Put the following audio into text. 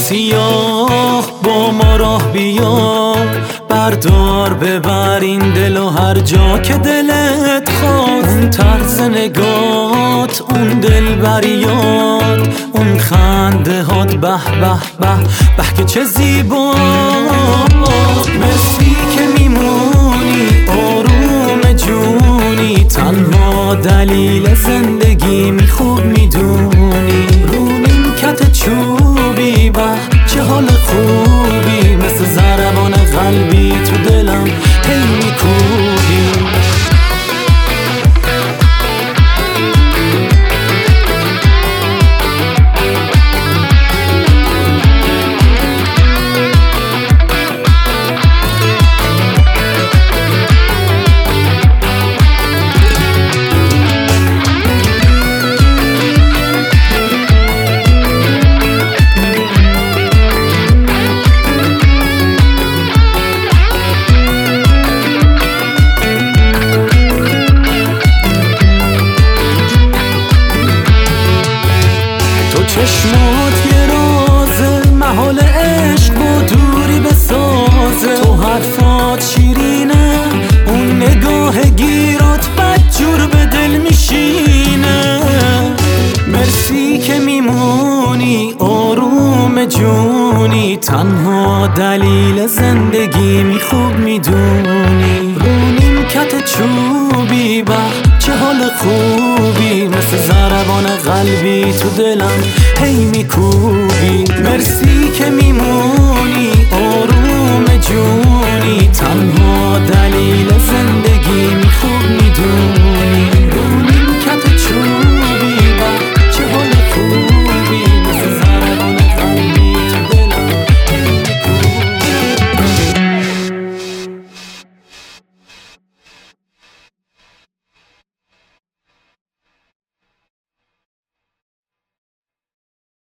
سیاه با ما راه بیا، بردار ببر این دل و هر جا که دلت خواست. اون طرز نگات، اون دلبریات، اون خنده هات، به به به به که چه زیباست. مرسی که میمونی آروم جونی، تنها دلیل زندگی خوب میدونی. رو نیمکت چوبی به چه حال خوبی، مثل ضربان قلبی تو دلم هی میکوبی. چشمات یه رازه، محال عشق با دوری بسازه. تو حرفات شیرینه، اون نگاه گیرات بدجور به دل میشینه. مرسی که میمونی آروم جونی، تنها دلیل زندگی خوب میدونی. رو نیمکت چوبی به چه حال خوبی، مثل ضربان قلبی تو دلم هی میکوبی. مرسی که میمونی